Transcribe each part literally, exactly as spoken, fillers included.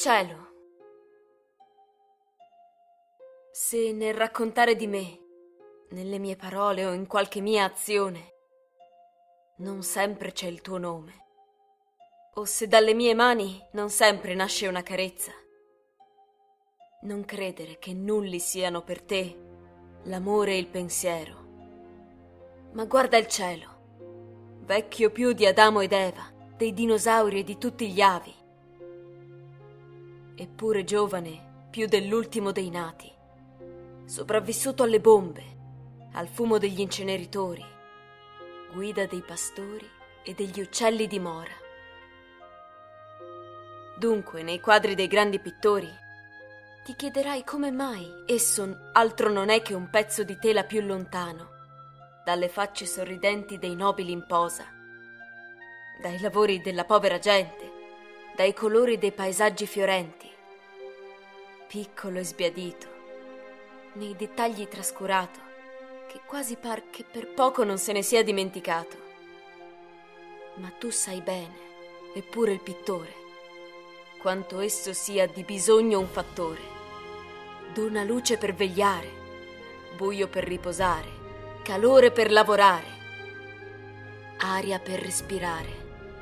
Cielo, se nel raccontare di me, nelle mie parole o in qualche mia azione, non sempre c'è il tuo nome, o se dalle mie mani non sempre nasce una carezza, non credere che nulli siano per te l'amore e il pensiero, ma guarda il cielo, vecchio più di Adamo ed Eva, dei dinosauri e di tutti gli avi, eppure giovane più dell'ultimo dei nati, sopravvissuto alle bombe, al fumo degli inceneritori, guida dei pastori e degli uccelli di mora. Dunque, nei quadri dei grandi pittori, ti chiederai come mai esso altro non è che un pezzo di tela più lontano, dalle facce sorridenti dei nobili in posa, dai lavori della povera gente, dai colori dei paesaggi fiorenti, piccolo e sbiadito, nei dettagli trascurato, che quasi par che per poco non se ne sia dimenticato. Ma tu sai bene, eppure il pittore, quanto esso sia di bisogno un fattore. Dona luce per vegliare, buio per riposare, calore per lavorare, aria per respirare.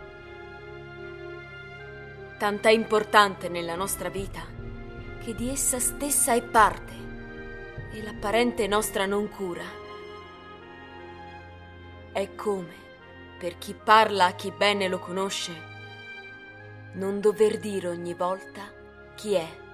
Tant'è importante nella nostra vita che di essa stessa è parte e l'apparente nostra non cura. È come, per chi parla a chi bene lo conosce, non dover dire ogni volta chi è.